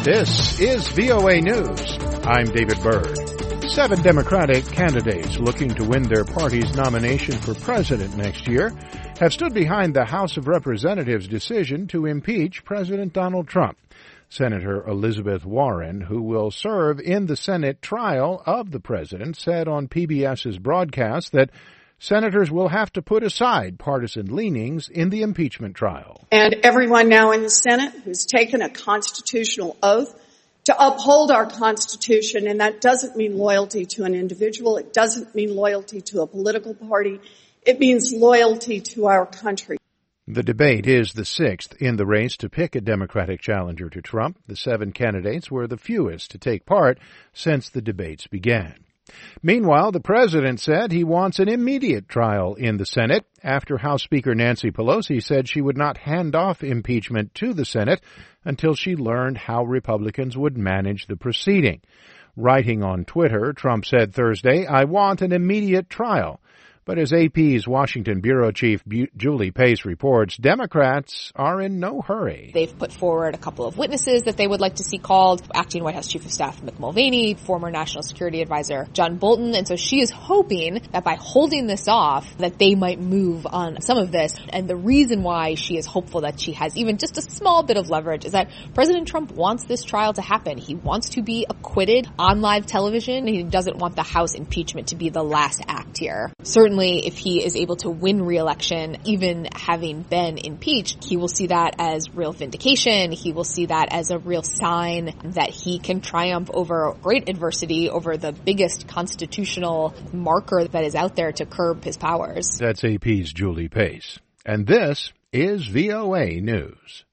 This is VOA News. I'm David Byrd. 7 Democratic candidates looking to win their party's nomination for president next year have stood behind the House of Representatives' decision to impeach President Donald Trump. Senator Elizabeth Warren, who will serve in the Senate trial of the president, said on PBS's broadcast that senators will have to put aside partisan leanings in the impeachment trial. And everyone now in the Senate who's taken a constitutional oath to uphold our Constitution, and that doesn't mean loyalty to an individual. It doesn't mean loyalty to a political party. It means loyalty to our country. The debate is the 6th in the race to pick a Democratic challenger to Trump. The 7 candidates were the fewest to take part since the debates began. Meanwhile, the president said he wants an immediate trial in the Senate after House Speaker Nancy Pelosi said she would not hand off impeachment to the Senate until she learned how Republicans would manage the proceeding. Writing on Twitter, Trump said Thursday, "I want an immediate trial." But as AP's Washington bureau chief Julie Pace reports, Democrats are in no hurry. They've put forward a couple of witnesses that they would like to see called, acting White House Chief of Staff Mick Mulvaney, former National Security Advisor John Bolton. And so she is hoping that by holding this off, that they might move on some of this. And the reason why she is hopeful that she has even just a small bit of leverage is that President Trump wants this trial to happen. He wants to be acquitted on live television. He doesn't want the House impeachment to be the last act here. Certainly, if he is able to win re-election, even having been impeached, he will see that as real vindication. He will see that as a real sign that he can triumph over great adversity, over the biggest constitutional marker that is out there to curb his powers. That's AP's Julie Pace. And this is VOA News.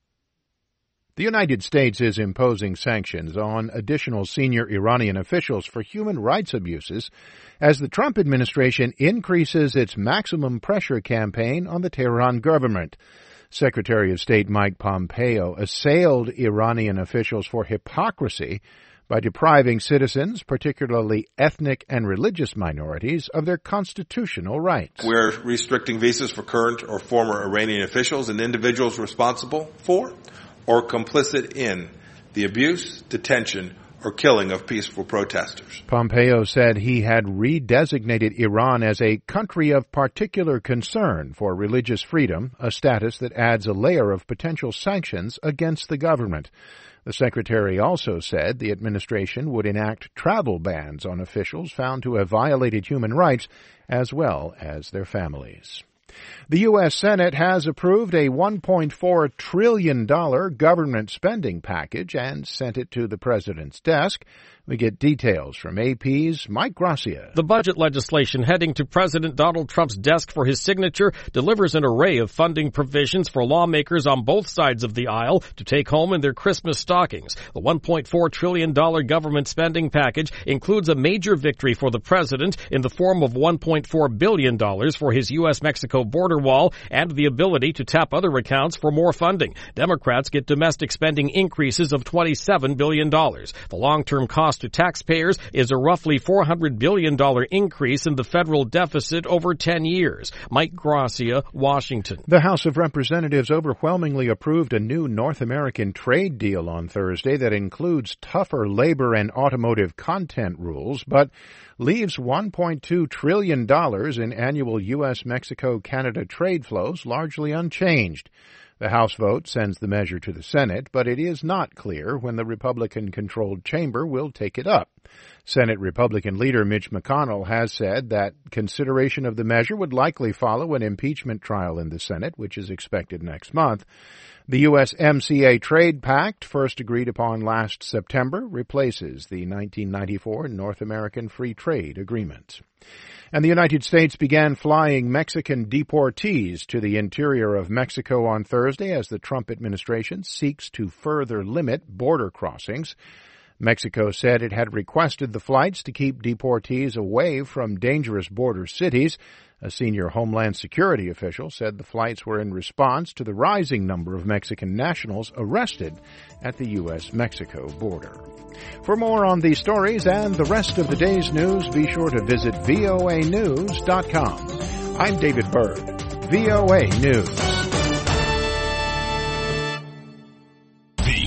The United States is imposing sanctions on additional senior Iranian officials for human rights abuses as the Trump administration increases its maximum pressure campaign on the Tehran government. Secretary of State Mike Pompeo assailed Iranian officials for hypocrisy by depriving citizens, particularly ethnic and religious minorities, of their constitutional rights. We're restricting visas for current or former Iranian officials and individuals responsible for or complicit in the abuse, detention, or killing of peaceful protesters. Pompeo said he had redesignated Iran as a country of particular concern for religious freedom, a status that adds a layer of potential sanctions against the government. The secretary also said the administration would enact travel bans on officials found to have violated human rights as well as their families. The U.S. Senate has approved a $1.4 trillion government spending package and sent it to the president's desk. We get details from AP's Mike Gracia. The budget legislation heading to President Donald Trump's desk for his signature delivers an array of funding provisions for lawmakers on both sides of the aisle to take home in their Christmas stockings. The $1.4 trillion government spending package includes a major victory for the president in the form of $1.4 billion for his U.S.-Mexico border wall and the ability to tap other accounts for more funding. Democrats get domestic spending increases of $27 billion. The long-term cost to taxpayers is a roughly $400 billion increase in the federal deficit over 10 years. Mike Gracia, Washington. The House of Representatives overwhelmingly approved a new North American trade deal on Thursday that includes tougher labor and automotive content rules, but leaves $1.2 trillion in annual U.S.-Mexico-Canada trade flows largely unchanged. The House vote sends the measure to the Senate, but it is not clear when the Republican-controlled chamber will take it up. Senate Republican leader Mitch McConnell has said that consideration of the measure would likely follow an impeachment trial in the Senate, which is expected next month. The USMCA Trade Pact, first agreed upon last September, replaces the 1994 North American Free Trade Agreement. And the United States began flying Mexican deportees to the interior of Mexico on Thursday as the Trump administration seeks to further limit border crossings. Mexico said it had requested the flights to keep deportees away from dangerous border cities. A senior Homeland Security official said the flights were in response to the rising number of Mexican nationals arrested at the U.S.-Mexico border. For more on these stories and the rest of the day's news, be sure to visit voanews.com. I'm David Byrd, VOA News.